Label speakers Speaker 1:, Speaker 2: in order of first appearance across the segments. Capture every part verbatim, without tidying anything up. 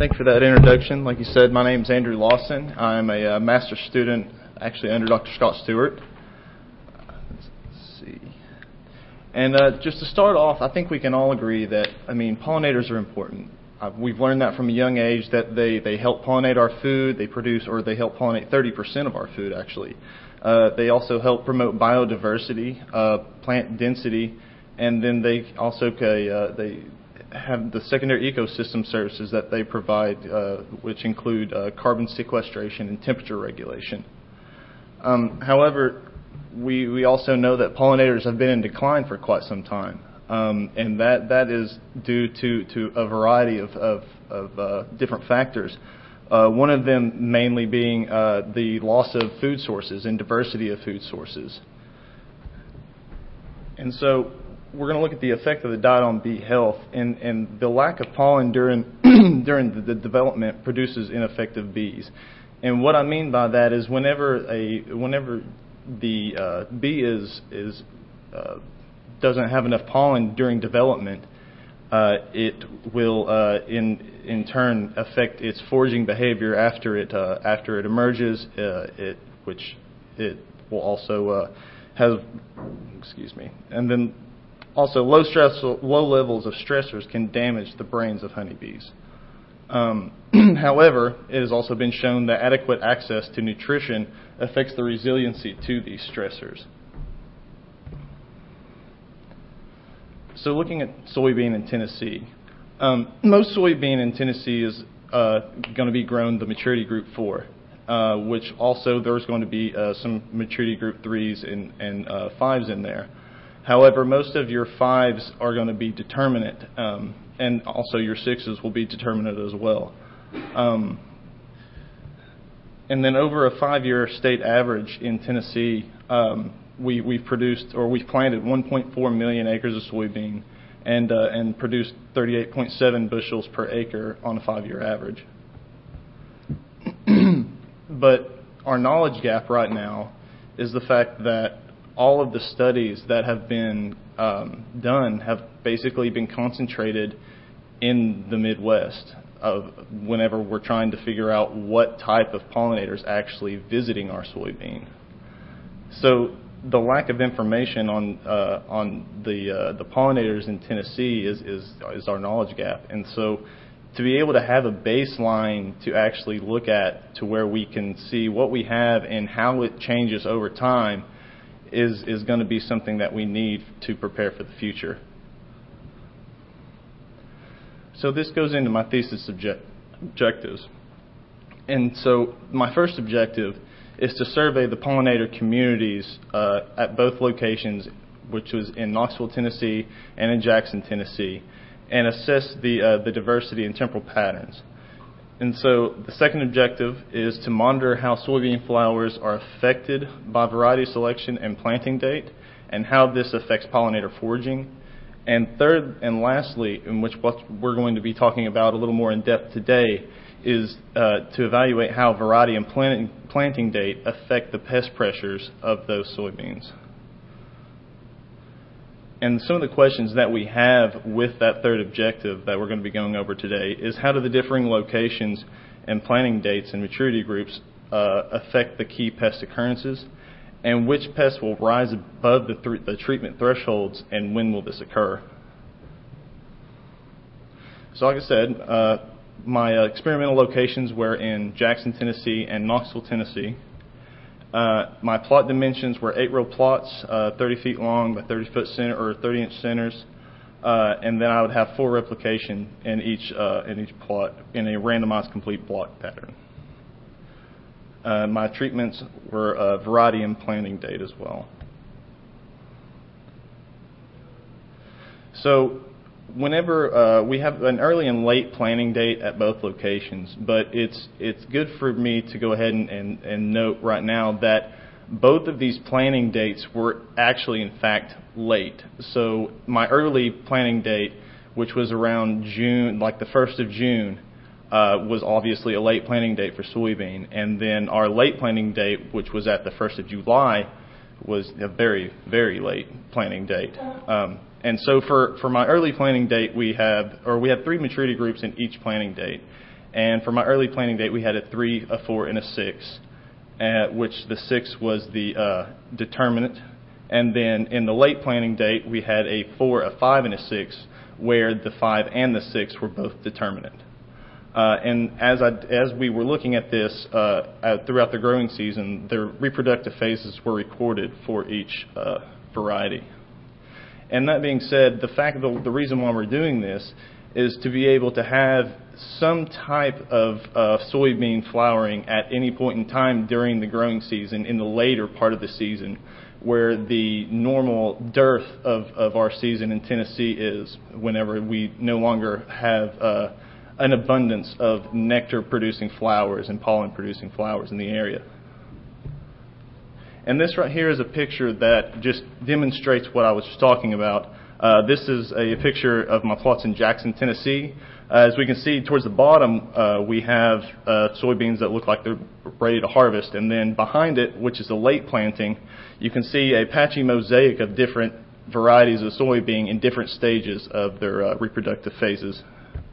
Speaker 1: Thank you for that introduction. Like you said, my name is Andrew Lawson. I'm a uh, master's student, actually under Doctor Scott Stewart. Uh, let's see. And uh, just to start off, I think we can all agree that, I mean, pollinators are important. Uh, we've learned that from a young age that they, they help pollinate our food. They produce, or they help pollinate thirty percent of our food, actually. Uh, they also help promote biodiversity, uh, plant density, and then they also uh, they have the secondary ecosystem services that they provide, uh, which include uh, carbon sequestration and temperature regulation. Um, however, we, we also know that pollinators have been in decline for quite some time, um, and that, that is due to, to a variety of, of, of uh, different factors. Uh, one of them mainly being uh, the loss of food sources and diversity of food sources. And so we're going to look at the effect of the diet on bee health, and, and the lack of pollen during during the, the development produces ineffective bees. And what I mean by that is whenever a whenever the uh, bee is is uh, doesn't have enough pollen during development, uh, it will uh, in in turn affect its foraging behavior after it uh, after it emerges. Uh, it which it will also uh, have excuse me, and then. Also, low stress, low levels of stressors can damage the brains of honeybees. Um, however, it has also been shown that adequate access to nutrition affects the resiliency to these stressors. So looking at soybean in Tennessee, um, most soybean in Tennessee is uh, going to be grown the maturity group four, uh, which also there's going to be uh, some maturity group threes and, and uh, fives in there. However, most of your fives are going to be determinate, um, and also your sixes will be determinate as well. Um, and then over a five-year state average in Tennessee, um, we, we've produced, or we've planted one point four million acres of soybean and, uh, and produced thirty-eight point seven bushels per acre on a five-year average. But our knowledge gap right now is the fact that all of the studies that have been um, done have basically been concentrated in the Midwest of whenever we're trying to figure out what type of pollinators actually visiting our soybean. So the lack of information on uh, on the uh, the pollinators in Tennessee is, is is our knowledge gap. And so to be able to have a baseline to actually look at to where we can see what we have and how it changes over time is is going to be something that we need to prepare for the future. So this goes into my thesis object- objectives. And so my first objective is to survey the pollinator communities uh, at both locations, which was in Knoxville, Tennessee and in Jackson, Tennessee, and assess the uh, the diversity and temporal patterns. And so the second objective is to monitor how soybean flowers are affected by variety selection and planting date, and how this affects pollinator foraging. And third and lastly, in which what we're going to be talking about a little more in depth today, is uh, to evaluate how variety and planting, planting date affect the pest pressures of those soybeans. And some of the questions that we have with that third objective that we're going to be going over today is how do the differing locations and planting dates and maturity groups uh, affect the key pest occurrences, and which pests will rise above the, th- the treatment thresholds, and when will this occur? So like I said, uh, my uh, experimental locations were in Jackson, Tennessee and Knoxville, Tennessee. Uh, my plot dimensions were eight row plots, uh, thirty feet long by thirty foot center or thirty inch centers, uh, and then I would have full replication in each uh, in each plot in a randomized complete block pattern. Uh, my treatments were uh, variety and planting date as well. So whenever uh, we have an early and late planting date at both locations, but it's it's good for me to go ahead and, and, and note right now that both of these planting dates were actually in fact late. So my early planting date, which was around June, like the first of June, uh, was obviously a late planting date for soybean, and then our late planting date, which was at the first of July, was a very, very late planting date. Um, And so for, for my early planting date, we have, or we had three maturity groups in each planting date. And for my early planting date, we had a three, a four, and a six, at which the six was the uh, determinant. And then in the late planting date, we had a four, a five, and a six, where the five and the six were both determinant. Uh, and as, I, as we were looking at this uh, at, throughout the growing season, the reproductive phases were recorded for each uh, variety. And that being said, the fact the, the reason why we're doing this is to be able to have some type of uh, soybean flowering at any point in time during the growing season in the later part of the season, where the normal dearth of, of our season in Tennessee is, whenever we no longer have uh, an abundance of nectar-producing flowers and pollen-producing flowers in the area. And this right here is a picture that just demonstrates what I was just talking about. Uh, this is a picture of my plots in Jackson, Tennessee. Uh, as we can see towards the bottom, uh, we have uh, soybeans that look like they're ready to harvest. And then behind it, which is the late planting, you can see a patchy mosaic of different varieties of soybean in different stages of their uh, reproductive phases.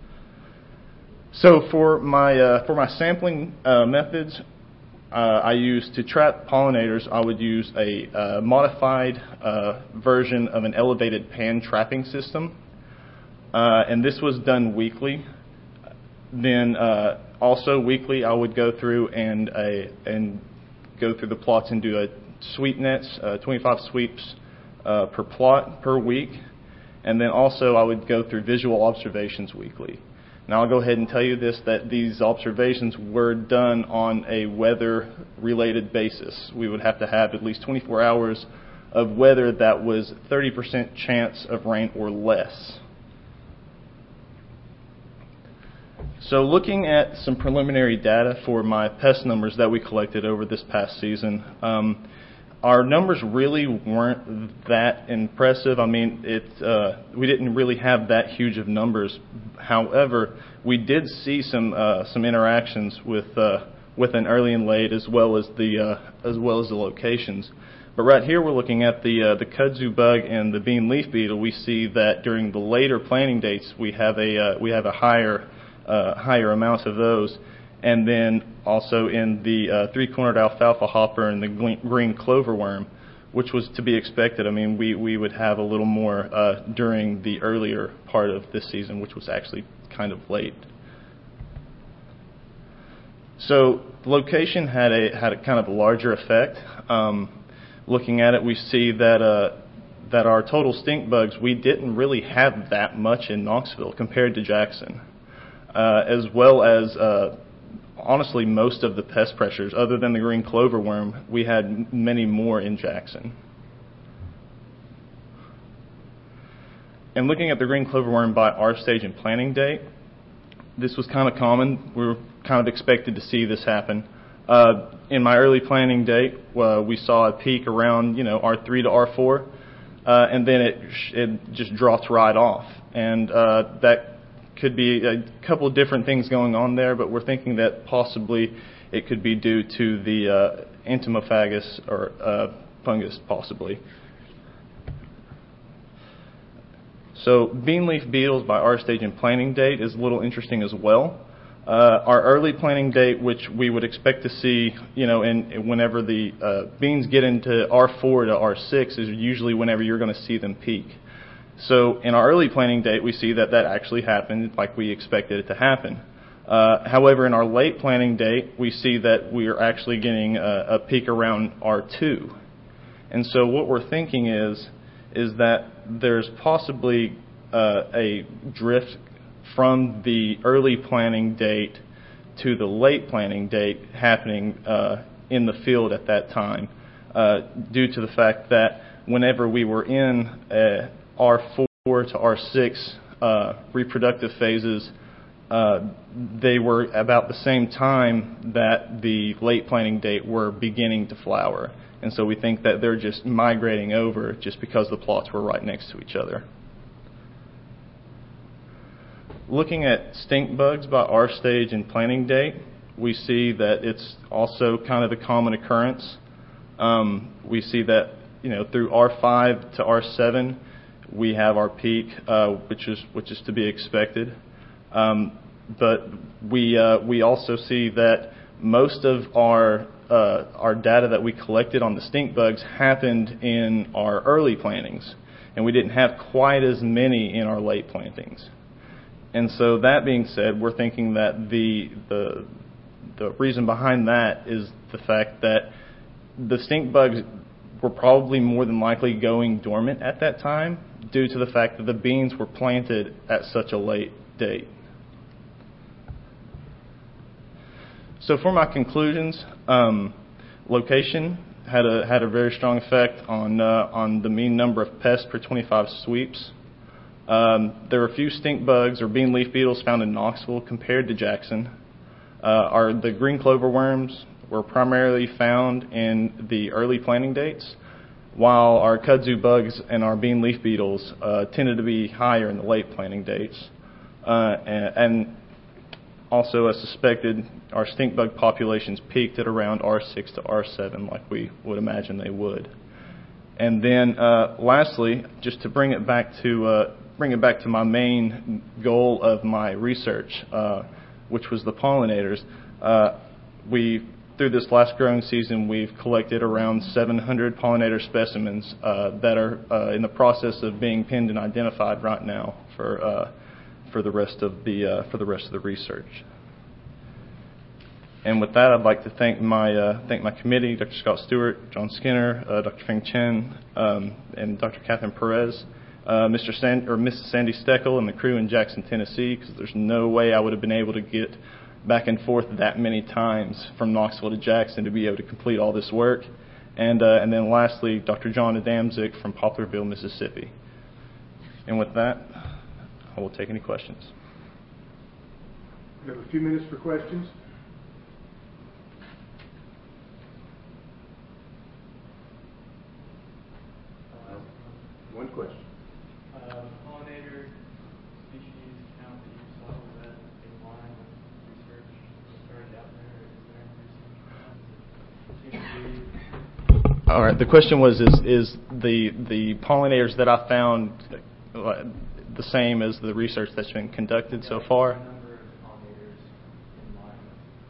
Speaker 1: So for my, uh, for my sampling uh, methods, Uh, I use to trap pollinators, I would use a uh, modified uh, version of an elevated pan trapping system. Uh, and this was done weekly. Then uh, also weekly I would go through and, uh, and go through the plots and do a sweep nets, uh, twenty-five sweeps uh, per plot per week. And then also I would go through visual observations weekly. Now I'll go ahead and tell you this, that these observations were done on a weather-related basis. We would have to have at least twenty-four hours of weather that was thirty percent chance of rain or less. So looking at some preliminary data for my pest numbers that we collected over this past season, um, our numbers really weren't that impressive. I mean, it, uh, we didn't really have that huge of numbers. However, we did see some uh, some interactions with uh, with an early and late, as well as the uh, as well as the locations. But right here, we're looking at the uh, the kudzu bug and the bean leaf beetle. We see that during the later planting dates, we have a uh, we have a higher uh, higher amount of those. And then also in the uh, three-cornered alfalfa hopper and the green clover worm, which was to be expected. I mean, we, we would have a little more uh, during the earlier part of this season, which was actually kind of late. So location had a had a kind of a larger effect. Um, looking at it, we see that uh, that our total stink bugs, we didn't really have that much in Knoxville compared to Jackson, uh, as well as uh, honestly, most of the pest pressures, other than the green clover worm, we had many more in Jackson. And looking at the green clover worm by our stage and planting date, this was kind of common. We were kind of expected to see this happen. Uh, in my early planting date, uh, we saw a peak around, you know, R three to R four, uh, and then it it just dropped right off. And uh, that could be a couple of different things going on there, but we're thinking that possibly it could be due to the uh, entomophagus or uh, fungus, possibly. So bean leaf beetles by our stage and planting date is a little interesting as well. Uh, our early planting date, which we would expect to see, you know, in, whenever the uh, beans get into R four to R six, is usually whenever you're going to see them peak. So in our early planting date, we see that that actually happened like we expected it to happen. Uh, however, in our late planting date, we see that we are actually getting a, a peak around R two. And so what we're thinking is, is that there's possibly uh, a drift from the early planting date to the late planting date happening uh, in the field at that time, uh, due to the fact that whenever we were in uh, R four to R six uh, reproductive phases, uh, they were about the same time that the late planting date were beginning to flower. And so we think that they're just migrating over just because the plots were right next to each other. Looking at stink bugs by our stage and planting date, we see that it's also kind of a common occurrence. Um, we see that, you know, through R five to R seven, we have our peak, uh, which is which is to be expected. Um, but we uh, we also see that most of our uh, our data that we collected on the stink bugs happened in our early plantings, and we didn't have quite as many in our late plantings. And so that being said, we're thinking that the the the reason behind that is the fact that the stink bugs were probably more than likely going dormant at that time due to the fact that the beans were planted at such a late date. So for my conclusions, um, location had a had a very strong effect on uh, on the mean number of pests per twenty-five sweeps. Um, there were a few stink bugs or bean leaf beetles found in Knoxville compared to Jackson. Uh, our the green clover worms were primarily found in the early planting dates, while our kudzu bugs and our bean leaf beetles uh, tended to be higher in the late planting dates. Uh, and, and also, as suspected, our stink bug populations peaked at around R six to R seven, like we would imagine they would. And then, uh, lastly, just to bring it back to uh, bring it back to my main goal of my research, uh, which was the pollinators. Uh, we through this last growing season, we've collected around seven hundred pollinator specimens uh, that are uh, in the process of being pinned and identified right now for uh, for the rest of the uh, for the rest of the research. And with that, I'd like to thank my uh, thank my committee, Doctor Scott Stewart, John Skinner, uh, Doctor Feng Chen, um, and Doctor Catherine Perez, uh, Mister Sand- or Missus Sandy Steckel, and the crew in Jackson, Tennessee, because there's no way I would have been able to get back and forth that many times from Knoxville to Jackson to be able to complete all this work. And uh, and then lastly, Doctor John Adamczyk from Poplarville, Mississippi. And with that, I will take any questions.
Speaker 2: We have a few minutes for questions. Uh, one question.
Speaker 3: Uh, pollinator species count that you saw, was that in line with research that started out there? Is there any research?
Speaker 1: All right. The question was: Is is the the pollinators that I found uh, the same as the research that's been conducted so far?
Speaker 3: Number of pollinators in line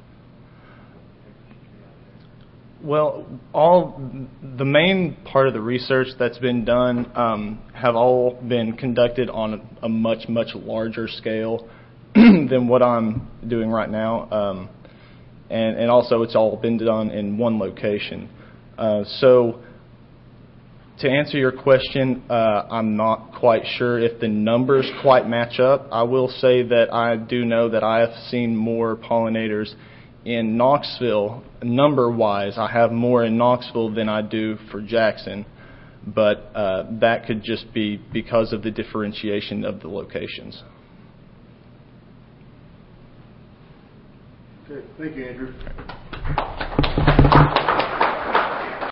Speaker 3: with.
Speaker 1: Well, all the main part of the research that's been done um, have all been conducted on a, a much much larger scale than what I'm doing right now, um, and and also it's all been done in one location. Uh, so, to answer your question, uh, I'm not quite sure if the numbers quite match up. I will say that I do know that I have seen more pollinators in Knoxville, number-wise. I have more in Knoxville than I do for Jackson, but uh, that could just be because of the differentiation of the locations.
Speaker 2: Okay, thank you, Andrew.